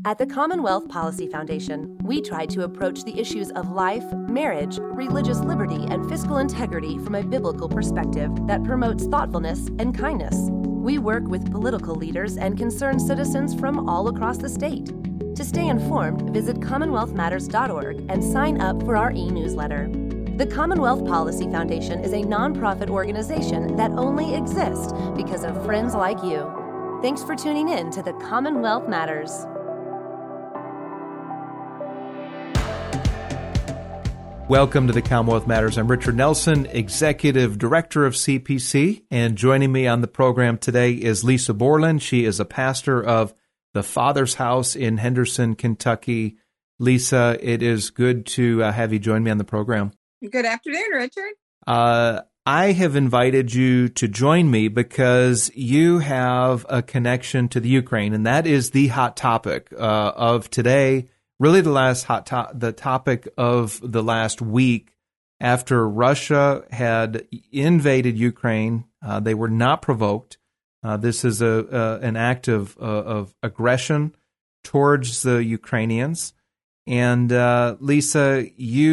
At the Commonwealth Policy Foundation, we try to approach the issues of life, marriage, religious liberty, and fiscal integrity from a biblical perspective that promotes thoughtfulness and kindness. We work with political leaders and concerned citizens from all across the state. To stay informed, visit commonwealthmatters.org and sign up for our e-newsletter. The Commonwealth Policy Foundation is a nonprofit organization that only exists because of friends like you. Thanks for tuning in to the Commonwealth Matters. Welcome to the Commonwealth Matters. I'm Richard Nelson, Executive Director of CPC, and joining me on the program today is Lisa Borland. She is a pastor of the Father's House in Henderson, Kentucky. Lisa, it is good to have you join me on the program. Good afternoon, Richard. I have invited you to join me because you have a connection to the Ukraine, and that is the hot topic of today. Really, the topic of the last week after Russia had invaded Ukraine. They were not provoked. This is an act of aggression towards the Ukrainians. And Lisa,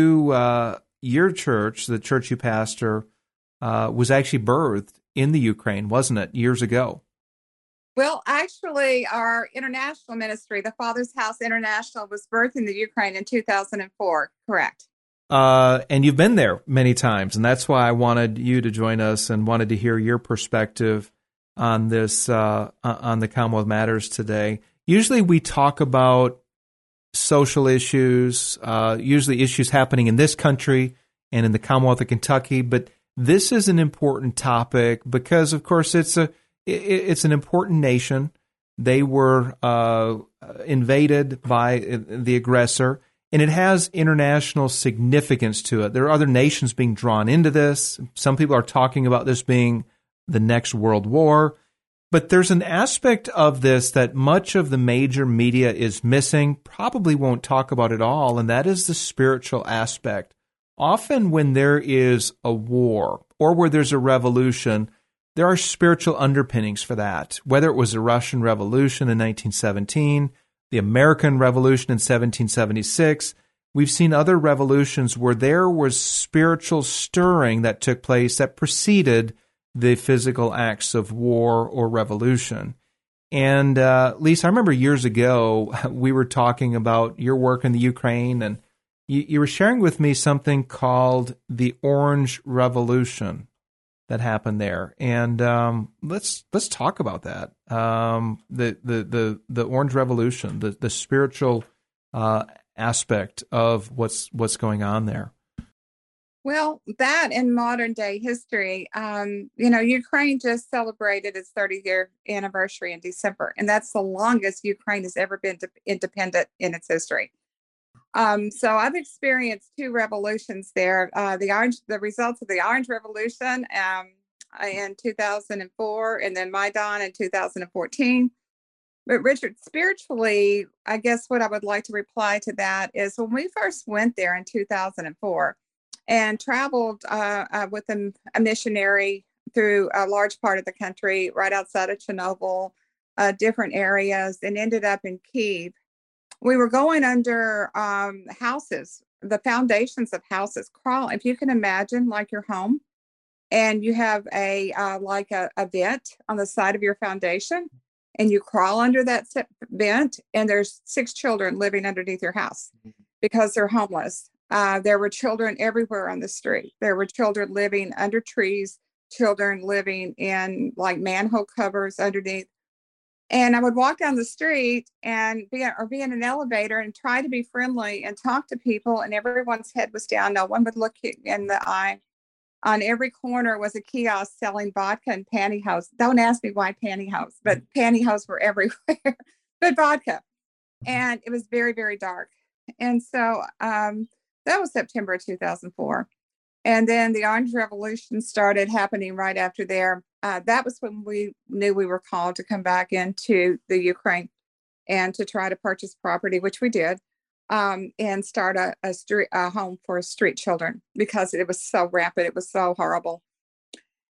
your church, the church you pastor, was actually birthed in the Ukraine, wasn't it, years ago? Well, actually, our international ministry, the Father's House International, was birthed in the Ukraine in 2004, correct? And you've been there many times, and that's why I wanted you to join us and wanted to hear your perspective on this, on the Commonwealth Matters today. Usually we talk about social issues, usually issues happening in this country and in the Commonwealth of Kentucky, but this is an important topic because, of course, it's an important nation. They were invaded by the aggressor, and it has international significance to it. There are other nations being drawn into this. Some people are talking about this being the next world war. But there's an aspect of this that much of the major media is missing, probably won't talk about it all, and that is the spiritual aspect. Often when there is a war or where there's a revolution, there are spiritual underpinnings for that, whether it was the Russian Revolution in 1917, the American Revolution in 1776. We've seen other revolutions where there was spiritual stirring that took place that preceded the physical acts of war or revolution. And Lisa, I remember years ago, we were talking about your work in the Ukraine, and you were sharing with me something called the Orange Revolution that happened there, and let's talk about that. The Orange Revolution, the spiritual aspect of what's going on there. Well, that in modern day history, Ukraine just celebrated its 30-year anniversary in December, and that's the longest Ukraine has ever been independent in its history. So I've experienced two revolutions there. The results of the Orange Revolution in 2004, and then Maidan in 2014. But Richard, spiritually, I guess what I would like to reply to that is when we first went there in 2004 and traveled with a missionary through a large part of the country, right outside of Chernobyl, different areas, and ended up in Kyiv. We were going under houses, the foundations of houses, crawl. If you can imagine, like your home, and you have a vent on the side of your foundation, and you crawl under that vent, and there's 6 children living underneath your house because they're homeless. There were children everywhere on the street. There were children living under trees, children living in like manhole covers underneath. And I would walk down the street and be in an elevator and try to be friendly and talk to people, and everyone's head was down. No one would look in the eye. On every corner was a kiosk selling vodka and pantyhose. Don't ask me why pantyhose, but pantyhose were everywhere, but vodka. And it was very, very dark. And so that was September of 2004. And then the Orange Revolution started happening right after there. That was when we knew we were called to come back into the Ukraine and to try to purchase property, which we did, and start a home for street children because it was so rampant. It was so horrible.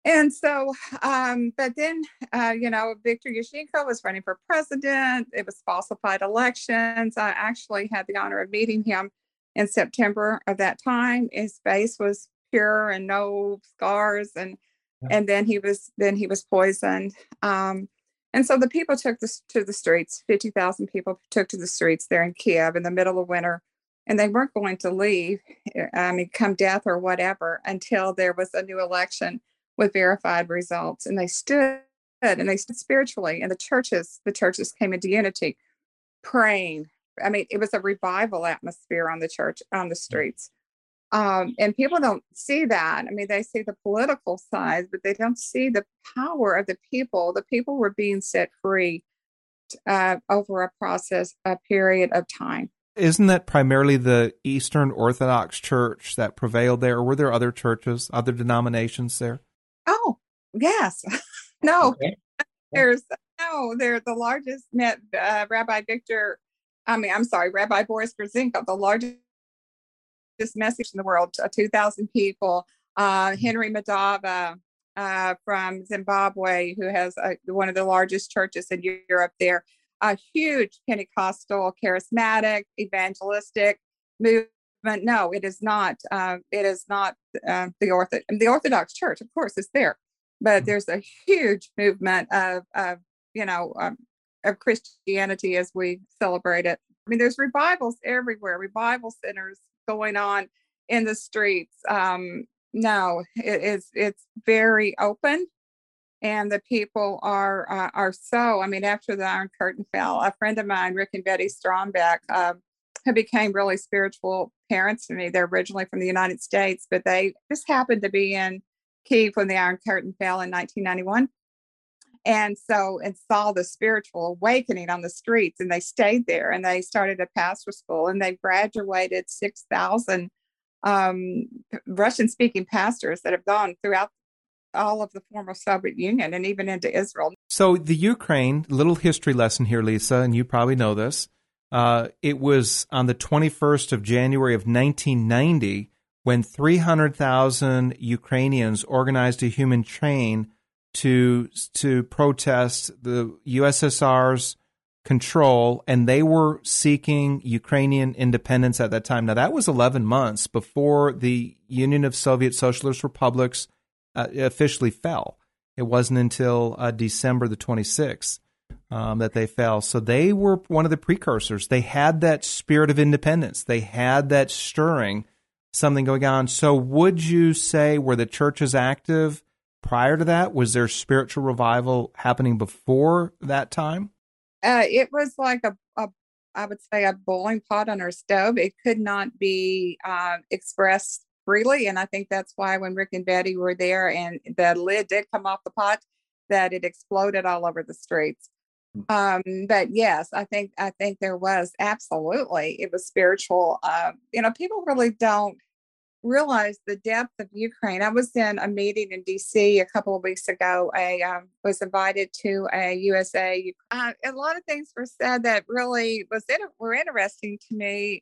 And so, but then, Viktor Yushchenko was running for president. It was falsified elections. I actually had the honor of meeting him in September of that time. His face was pure and no scars, and then he was poisoned. And so the people took this to the streets. 50,000 people took to the streets there in Kiev in the middle of winter, and they weren't going to leave. I mean, come death or whatever, until there was a new election with verified results. And they stood spiritually, and the churches came into unity, praying. I mean, it was a revival atmosphere on the streets. And people don't see that. I mean, they see the political side, but they don't see the power of the people. The people were being set free over a period of time. Isn't that primarily the Eastern Orthodox Church that prevailed there, or were there other churches, other denominations there? Oh, yes. No, Okay. they're the largest Rabbi Boris Grodzinko, the largest message in the world, 2,000 people. Henry Madava from Zimbabwe, who has one of the largest churches in Europe there, a huge Pentecostal, charismatic, evangelistic movement. No, it is not. It is not the Orthodox Church. Of course, is there, but there's a huge movement of Christianity as we celebrate it. I mean, there's revivals everywhere, revival centers going on in the streets. No, it's very open, and the people are so. I mean, after the Iron Curtain fell, a friend of mine, Rick and Betty Strombeck, who became really spiritual parents to me. They're originally from the United States, but they just happened to be in Kyiv when the Iron Curtain fell in 1991. And saw the spiritual awakening on the streets, and they stayed there, and they started a pastor school, and they graduated 6,000 Russian-speaking pastors that have gone throughout all of the former Soviet Union and even into Israel. So the Ukraine, little history lesson here, Lisa, and you probably know this. It was on the 21st of January of 1990 when 300,000 Ukrainians organized a human train to protest the USSR's control, and they were seeking Ukrainian independence at that time. Now, that was 11 months before the Union of Soviet Socialist Republics officially fell. It wasn't until December the 26th that they fell. So they were one of the precursors. They had that spirit of independence. They had that stirring, something going on. So would you say, were the churches active prior to that? Was there spiritual revival happening before that time? It was like I would say a boiling pot on our stove. It could not be expressed freely. And I think that's why when Rick and Betty were there and the lid did come off the pot, that it exploded all over the streets. But yes, I think there was absolutely, it was spiritual. People really don't realize the depth of Ukraine. I was in a meeting in DC a couple of weeks ago. I was invited to a USA. A lot of things were said that really were interesting to me.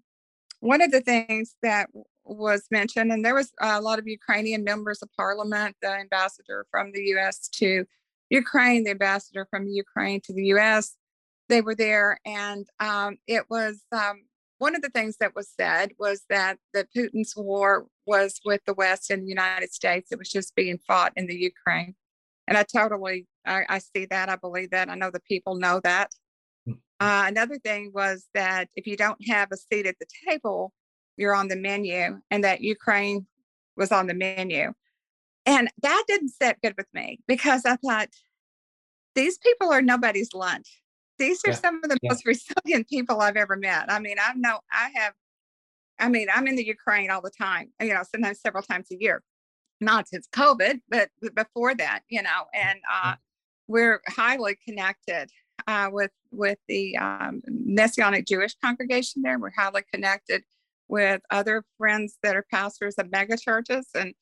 One of the things that was mentioned, and there was a lot of Ukrainian members of parliament, the ambassador from the U.S. to Ukraine, the ambassador from Ukraine to the U.S. They were there, and it was one of the things that was said was that Putin's war was with the West and the United States. It was just being fought in the Ukraine. And I see that. I believe that. I know the people know that. Another thing was that if you don't have a seat at the table, you're on the menu, and that Ukraine was on the menu. And that didn't sit good with me, because I thought, these people are nobody's lunch. These are some of the most resilient people I've ever met. I mean, I'm in the Ukraine all the time, sometimes several times a year, not since COVID, but before that, and we're highly connected with the Messianic Jewish congregation there. We're highly connected with other friends that are pastors of mega churches. And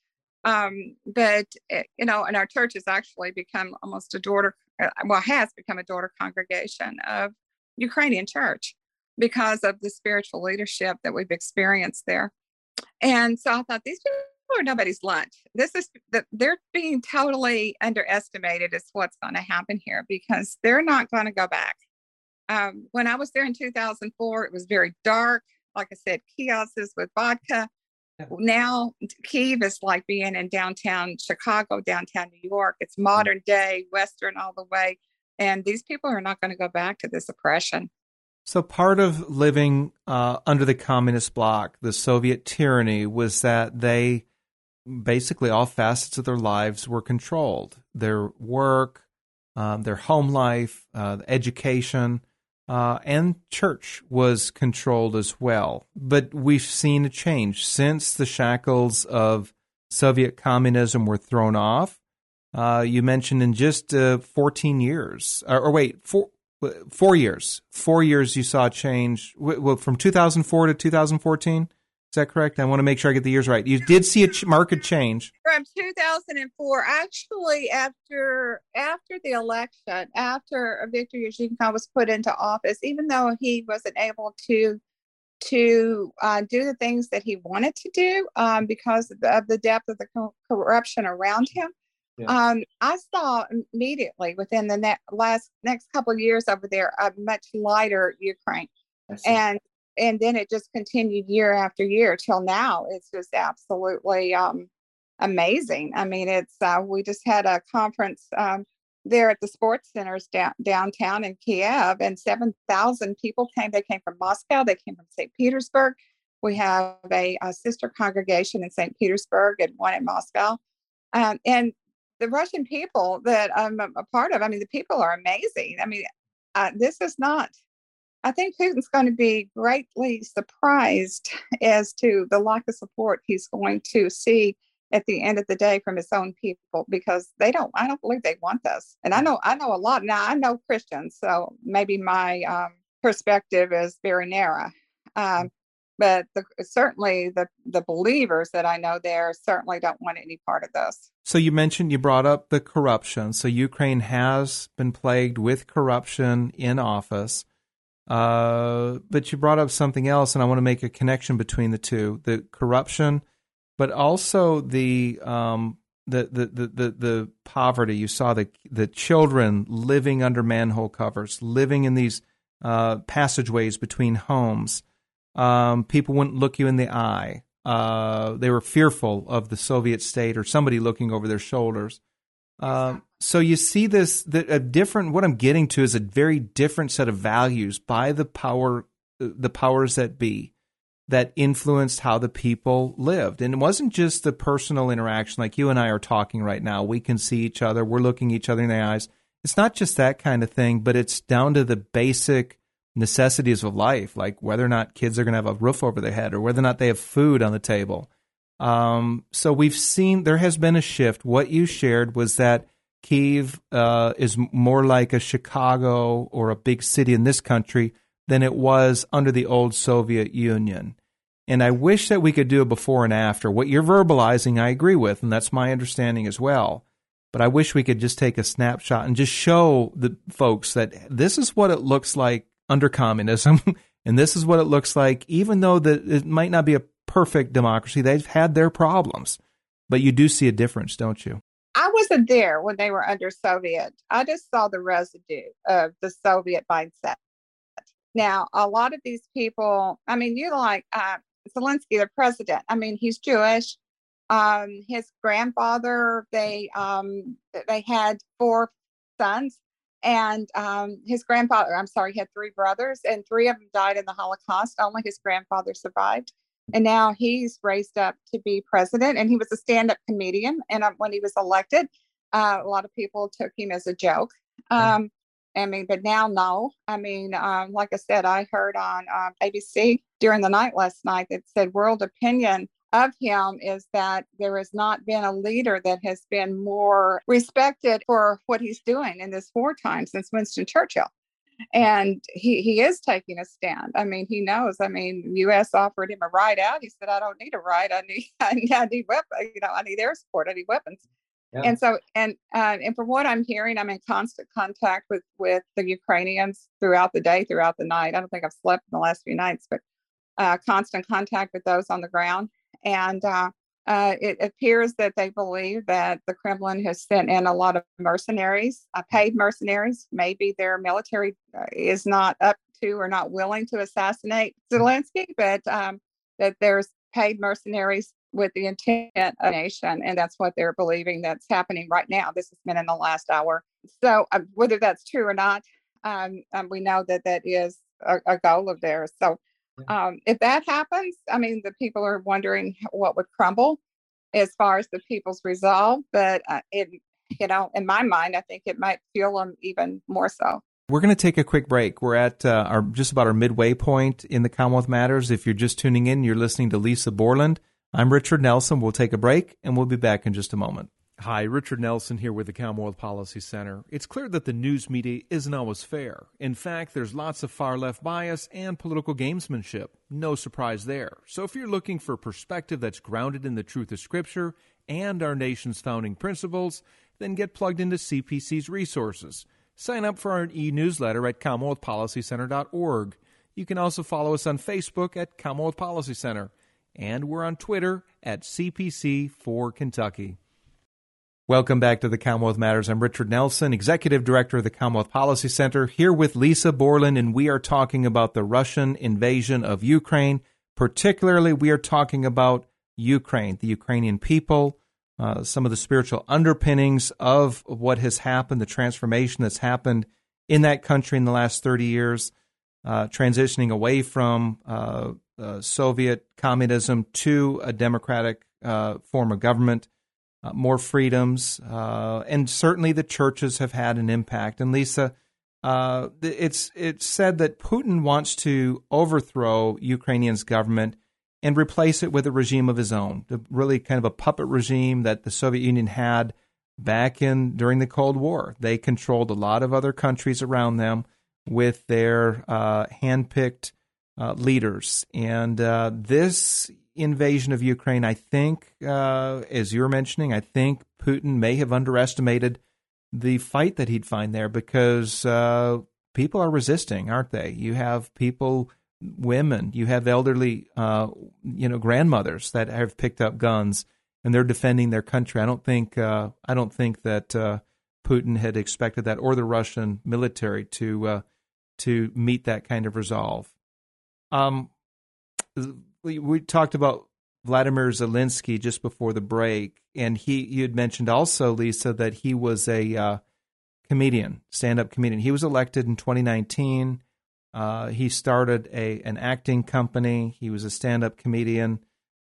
and our church has actually become almost has become a daughter congregation of Ukrainian church because of the spiritual leadership that we've experienced there. And so I thought, these people are nobody's lunch. They're being totally underestimated is what's going to happen here because they're not going to go back. When I was there in 2004, it was very dark. Like I said, kiosks with vodka. Yeah. Now, Kyiv is like being in downtown Chicago, downtown New York. It's modern day, Western all the way. And these people are not going to go back to this oppression. So part of living under the communist bloc, the Soviet tyranny, was that they basically all facets of their lives were controlled. Their work, their home life, education, and church was controlled as well. But we've seen a change. Since the shackles of Soviet communism were thrown off, you mentioned in just 14 years, or wait, 4 years. 4 years you saw a change from 2004 to 2014. Is that correct? I want to make sure I get the years right. You did see a market change. From 2004, actually, after the election, after Viktor Yushchenko was put into office, even though he wasn't able to do the things that he wanted to do because of the depth of the corruption around him, yeah. I saw immediately within the next couple of years over there a much lighter Ukraine, and then it just continued year after year till now. It's just absolutely amazing. I mean, it's we just had a conference there at the sports centers downtown in Kiev, and 7,000 people came. They came from Moscow. They came from St. Petersburg. We have a sister congregation in St. Petersburg and one in Moscow, and the Russian people that I'm a part of, I mean, the people are amazing. I mean, this is not, I think Putin's going to be greatly surprised as to the lack of support he's going to see at the end of the day from his own people, because I don't believe they want this. And I know a lot. Now, I know Christians, so maybe my perspective is very narrow. But certainly the believers that I know there certainly don't want any part of this. So you brought up the corruption. So Ukraine has been plagued with corruption in office. But you brought up something else, and I want to make a connection between the two: the corruption, but also the poverty. You saw the children living under manhole covers, living in these passageways between homes. People wouldn't look you in the eye. They were fearful of the Soviet state or somebody looking over their shoulders. So you see a different. What I'm getting to is a very different set of values by the powers that be, that influenced how the people lived. And it wasn't just the personal interaction like you and I are talking right now. We can see each other. We're looking each other in the eyes. It's not just that kind of thing, but it's down to the basic necessities of life, like whether or not kids are going to have a roof over their head or whether or not they have food on the table. So we've seen there has been a shift. What you shared was that Kyiv is more like a Chicago or a big city in this country than it was under the old Soviet Union. And I wish that we could do a before and after. What you're verbalizing, I agree with, and that's my understanding as well. But I wish we could just take a snapshot and just show the folks that this is what it looks like under communism, and this is what it looks like, even though that it might not be a perfect democracy. They've had their problems, but you do see a difference, don't you? I wasn't there when they were under Soviet. I just saw the residue of the Soviet mindset. Now, a lot of these people, I mean, you like Zelensky, the president. I mean, he's Jewish. His grandfather, they had 4 sons. And his grandfather, he had 3 brothers, and 3 of them died in the Holocaust. Only his grandfather survived. And now he's raised up to be president, and he was a stand-up comedian. And when he was elected, a lot of people took him as a joke. I mean, but now, no. I mean, like I said, I heard on ABC during the night last night that said world opinion of him is that there has not been a leader that has been more respected for what he's doing in this wartime since Winston Churchill. And he is taking a stand. I mean, he knows. I mean, U.S. offered him a ride out. He said, "I don't need a ride. I need weapons. I need air support. I need weapons." Yeah. And so, and from what I'm hearing, I'm in constant contact with the Ukrainians throughout the day, throughout the night. I don't think I've slept in the last few nights, but constant contact with those on the ground. And It appears that they believe that the Kremlin has sent in a lot of mercenaries, paid mercenaries. Maybe their military is not up to or not willing to assassinate Zelensky, but that there's paid mercenaries with the intent of a nation. And that's what they're believing that's happening right now. This has been in the last hour. So whether that's true or not, we know that that is a goal of theirs. So if that happens, I mean, the people are wondering what would crumble as far as the people's resolve. But in my mind, I think it might fuel them even more so. We're going to take a quick break. We're at just about our midway point in the Commonwealth Matters. If you're just tuning in, you're listening to Lisa Borland. I'm Richard Nelson. We'll take a break, and we'll be back in just a moment. Hi, Richard Nelson here with the Commonwealth Policy Center. It's clear that the news media isn't always fair. In fact, there's lots of far-left bias and political gamesmanship. No surprise there. So if you're looking for perspective that's grounded in the truth of Scripture and our nation's founding principles, then get plugged into CPC's resources. Sign up for our e-newsletter at CommonwealthPolicyCenter.org. You can also follow us on Facebook at Commonwealth Policy Center. And we're on Twitter at CPC4Kentucky. Welcome back to the Commonwealth Matters. I'm Richard Nelson, Executive Director of the Commonwealth Policy Center, here with Lisa Borland, and we are talking about the Russian invasion of Ukraine. Particularly, we are talking about Ukraine, the Ukrainian people, some of the spiritual underpinnings of what has happened, the transformation that's happened in that country in the last 30 years, transitioning away from Soviet communism to a democratic form of government. More freedoms, and certainly the churches have had an impact. And Lisa, it's said that Putin wants to overthrow Ukrainian's government and replace it with a regime of his own, really kind of a puppet regime that the Soviet Union had back during the Cold War. They controlled a lot of other countries around them with their handpicked leaders. And this invasion of Ukraine, I think, as you were mentioning, I think Putin may have underestimated the fight that he'd find there because people are resisting, aren't they? You have people, women, you have elderly, grandmothers that have picked up guns and they're defending their country. I don't think that Putin had expected that, or the Russian military to meet that kind of resolve. We talked about Vladimir Zelensky just before the break, and you had mentioned also, Lisa, that he was a comedian, stand-up comedian. He was elected in 2019. He started an acting company. He was a stand-up comedian,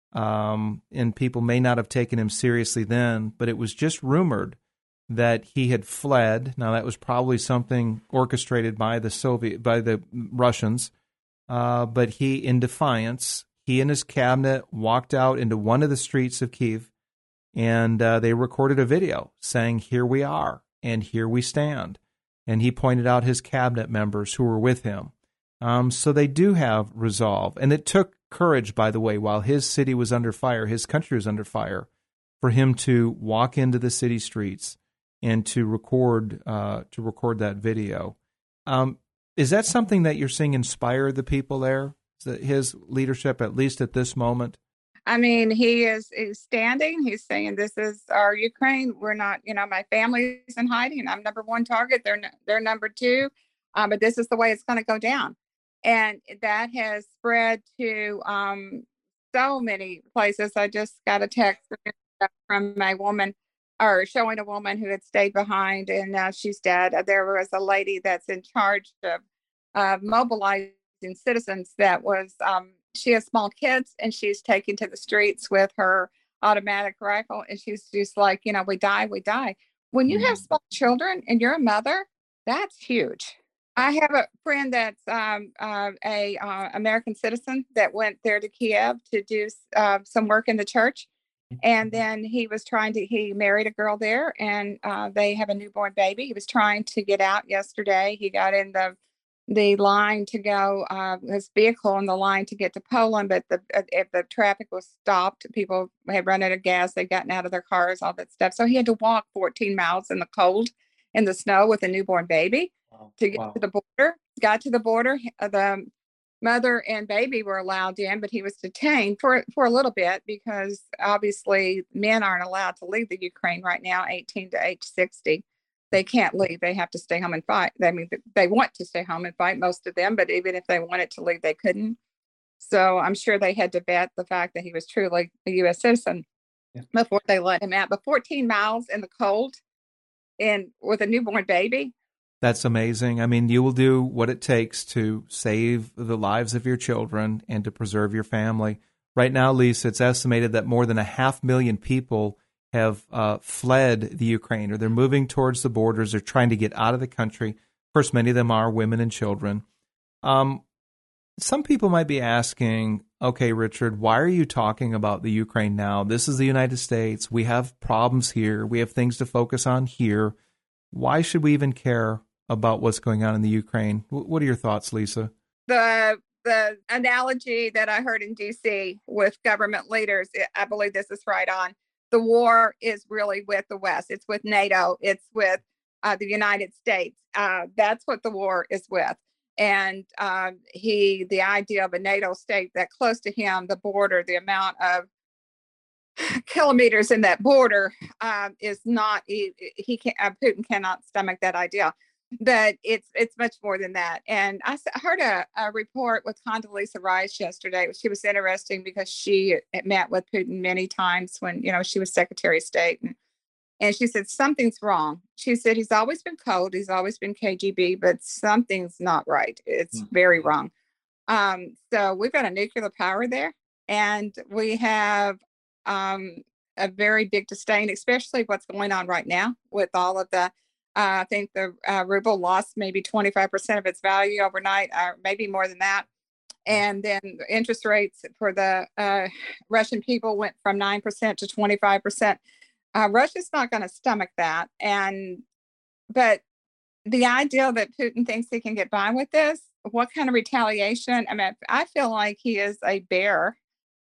and people may not have taken him seriously then, but it was just rumored that he had fled. Now, that was probably something orchestrated by the Russians, but he, in defiance, he and his cabinet walked out into one of the streets of Kyiv, and they recorded a video saying, "Here we are, and here we stand." And he pointed out his cabinet members who were with him. So they do have resolve. And it took courage, by the way, while his city was under fire, his country was under fire, for him to walk into the city streets and to record that video. Is that something that you're seeing inspire the people there? His leadership, at least at this moment? I mean, he's standing. He's saying, "This is our Ukraine. We're not, my family's in hiding. I'm number one target. They're number two. But this is the way it's going to go down." And that has spread to so many places. I just got a text from a woman, or showing a woman who had stayed behind, and now she's dead. There was a lady that's in charge of mobilizing citizens that was she has small kids, and she's taken to the streets with her automatic rifle, and she's just like, we die. When you have small children and you're a mother, that's huge. I have a friend that's a American citizen that went there to Kiev to do some work in the church, and then he married a girl there, and they have a newborn baby. He was trying to get out yesterday. He got in the line to go, his vehicle in the line to get to Poland, but if the traffic was stopped, people had run out of gas, they'd gotten out of their cars, all that stuff. So he had to walk 14 miles in the cold, in the snow with a newborn baby to get to the border. Got to the border. The mother and baby were allowed in, but he was detained for a little bit because obviously men aren't allowed to leave the Ukraine right now, 18 to age 60. They can't leave. They have to stay home and fight. I mean, they want to stay home and fight, most of them, but even if they wanted to leave, they couldn't. So I'm sure they had to vet the fact that he was truly a U.S. citizen before they let him out. But 14 miles in the cold and with a newborn baby. That's amazing. I mean, you will do what it takes to save the lives of your children and to preserve your family. Right now, Lisa, it's estimated that more than 500,000 people have fled the Ukraine, or they're moving towards the borders. They're trying to get out of the country. Of course, many of them are women and children. Some people might be asking, okay, Richard, why are you talking about the Ukraine now? This is the United States. We have problems here. We have things to focus on here. Why should we even care about what's going on in the Ukraine? What are your thoughts, Lisa? The analogy that I heard in D.C. with government leaders, I believe this is right on. The war is really with the West. It's with NATO. It's with the United States. That's what the war is with. And the idea of a NATO state that close to him, the border, the amount of kilometers in that border is not. Putin cannot stomach that idea. But it's much more than that. And I heard a report with Condoleezza Rice yesterday. She was interesting because she met with Putin many times when she was Secretary of State, and she said something's wrong. She said he's always been cold, he's always been KGB, but something's not right. It's very wrong. So we've got a nuclear power there, and we have a very big disdain, especially what's going on right now with all of the. I think the ruble lost maybe 25% of its value overnight, or maybe more than that. And then the interest rates for the Russian people went from 9% to 25%. Russia's not going to stomach that. But the idea that Putin thinks he can get by with this, what kind of retaliation? I mean, I feel like he is a bear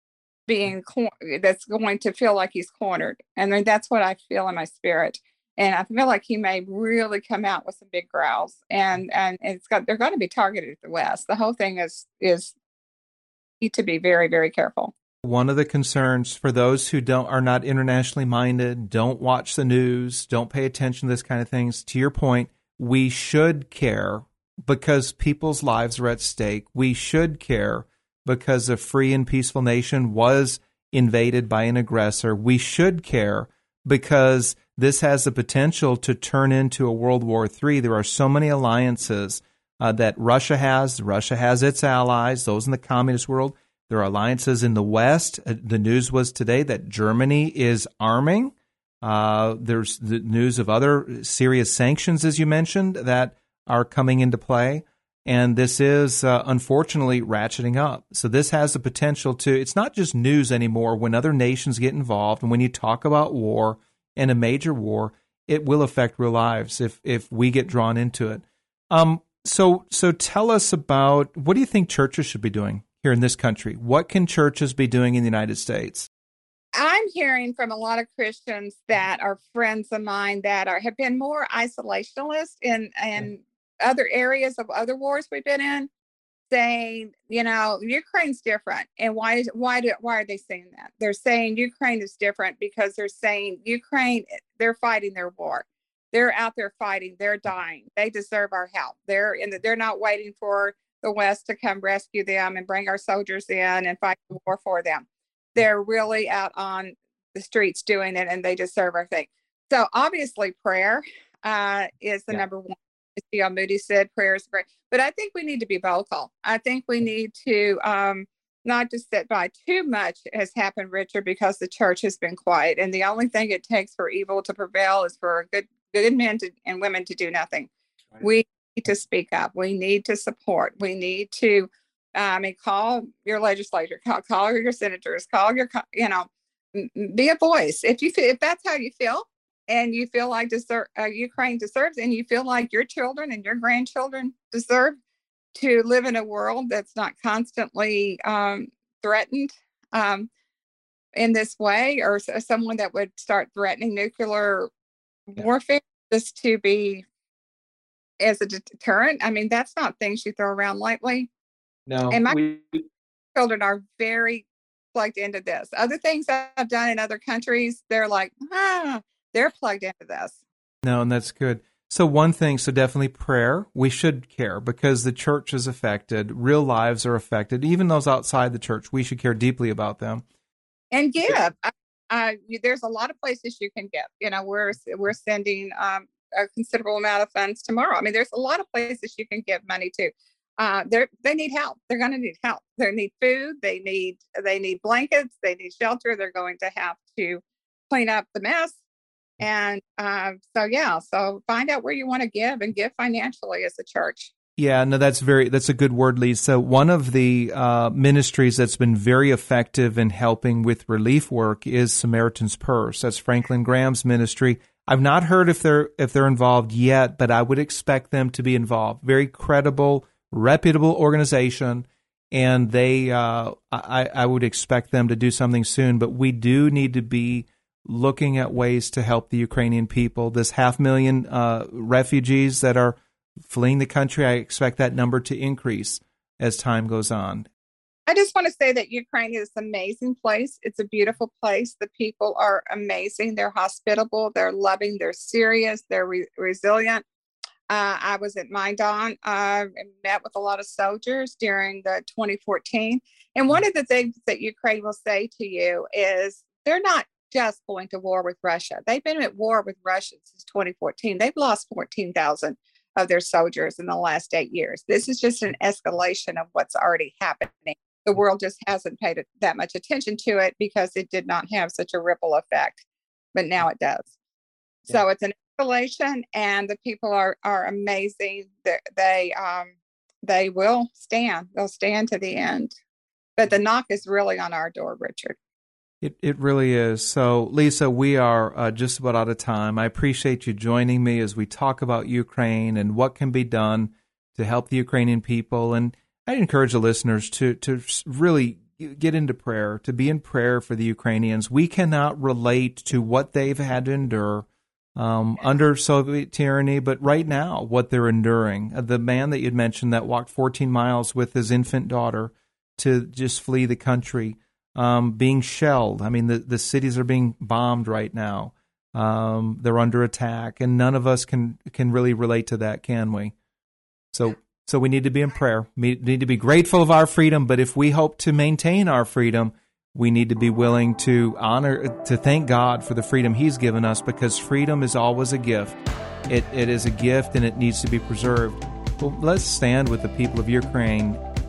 that's going to feel like he's cornered. And then that's what I feel in my spirit. And I feel like he may really come out with some big growls, and they're going to be targeted at the West. The whole thing is need to be very, very careful. One of the concerns for those who are not internationally minded, don't watch the news, don't pay attention to this kind of things. To your point, we should care because people's lives are at stake. We should care because a free and peaceful nation was invaded by an aggressor. We should care because this has the potential to turn into a World War III. There are so many alliances that Russia has. Russia has its allies, those in the communist world. There are alliances in the West. The news was today that Germany is arming. There's the news of other serious sanctions, as you mentioned, that are coming into play. And this is, unfortunately, ratcheting up. So this has the potential it's not just news anymore when other nations get involved. And when you talk about war and a major war, it will affect real lives if we get drawn into it. So tell us about, what do you think churches should be doing here in this country? What can churches be doing in the United States? I'm hearing from a lot of Christians that are friends of mine that have been more isolationist in other areas of other wars we've been in, saying, Ukraine's different. And why are they saying that? They're saying Ukraine is different because they're saying Ukraine, they're fighting their war. They're out there fighting. They're dying. They deserve our help. They're not waiting for the West to come rescue them and bring our soldiers in and fight the war for them. They're really out on the streets doing it, and they deserve our thing. So obviously prayer is the number one. As D.L. Moody said, prayer is great. But I think we need to be vocal. I think we need to not just sit by. Too much has happened, Richard, because the church has been quiet. And the only thing it takes for evil to prevail is for good men and women to do nothing. Right. We need to speak up. We need to support. We need to call your legislature, call your senators, call your, be a voice. If that's how you feel, and you feel like Ukraine deserves, and you feel like your children and your grandchildren deserve to live in a world that's not constantly threatened in this way, or someone that would start threatening nuclear warfare just to be as a deterrent. I mean, that's not things you throw around lightly. No, And my children are very plugged into this. Other things I've done in other countries, they're like, they're plugged into this. No, and that's good. So one thing, so definitely prayer. We should care because the church is affected. Real lives are affected. Even those outside the church, we should care deeply about them. And give. There's a lot of places you can give. You know, we're sending a considerable amount of funds tomorrow. I mean, there's a lot of places you can give money to. They need help. They're going to need help. They need food. They need blankets. They need shelter. They're going to have to clean up the mess. And so find out where you want to give and give financially as a church. Yeah, no, that's a good word, Lisa. One of the ministries that's been very effective in helping with relief work is Samaritan's Purse. That's Franklin Graham's ministry. I've not heard if they're involved yet, but I would expect them to be involved. Very credible, reputable organization, and they I would expect them to do something soon. But we do need to be looking at ways to help the Ukrainian people. This 500,000 refugees that are fleeing the country, I expect that number to increase as time goes on. I just want to say that Ukraine is an amazing place. It's a beautiful place. The people are amazing. They're hospitable. They're loving. They're serious. They're resilient. I was at Maidan and met with a lot of soldiers during the 2014. And one of the things that Ukraine will say to you is they're not just going to war with Russia. They've been at war with Russia since 2014. They've lost 14,000 of their soldiers in the last 8 years. This is just an escalation of what's already happening. The world just hasn't paid that much attention to it because it did not have such a ripple effect, but now it does. Yeah. So it's an escalation, and the people are amazing. They will stand. They'll stand to the end. But the knock is really on our door, Richard. It really is. So, Lisa, we are just about out of time. I appreciate you joining me as we talk about Ukraine and what can be done to help the Ukrainian people. And I encourage the listeners to really get into prayer, to be in prayer for the Ukrainians. We cannot relate to what they've had to endure under Soviet tyranny, but right now, what they're enduring. The man that you'd mentioned that walked 14 miles with his infant daughter to just flee the country. Being shelled. I mean, the cities are being bombed right now. They're under attack, and none of us can really relate to that, can we? So we need to be in prayer. We need to be grateful of our freedom, but if we hope to maintain our freedom, we need to be willing to thank God for the freedom He's given us, because freedom is always a gift. It is a gift, and it needs to be preserved. Well, let's stand with the people of Ukraine